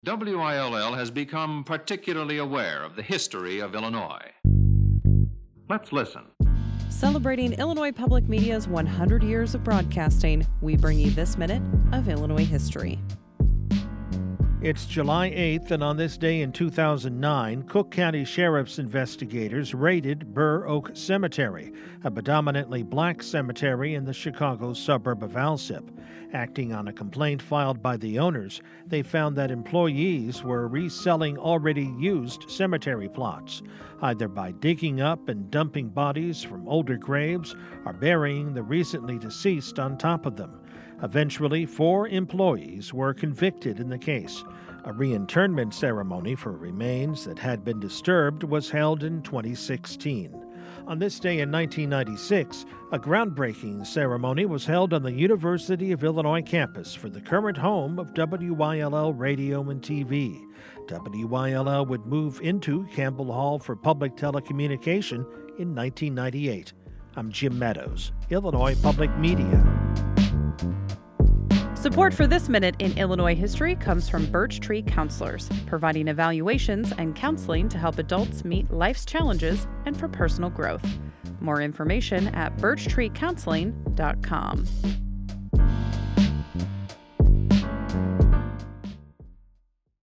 WILL has become particularly aware of the history of Illinois. Let's listen. Celebrating Illinois Public Media's 100 years of broadcasting, we bring you this minute of Illinois history. It's July 8th, and on this day in 2009, Cook County Sheriff's investigators raided Burr Oak Cemetery, a predominantly black cemetery in the Chicago suburb of Alsip. Acting on a complaint filed by the owners, they found that employees were reselling already used cemetery plots, either by digging up and dumping bodies from older graves or burying the recently deceased on top of them. Eventually, 4 employees were convicted in the case. A reinterment ceremony for remains that had been disturbed was held in 2016. On this day in 1996, a groundbreaking ceremony was held on the University of Illinois campus for the current home of WYLL Radio and TV. WYLL would move into Campbell Hall for Public Telecommunication in 1998. I'm Jim Meadows, Illinois Public Media. Support for this minute in Illinois history comes from Birch Tree Counselors, providing evaluations and counseling to help adults meet life's challenges and for personal growth. More information at birchtreecounseling.com.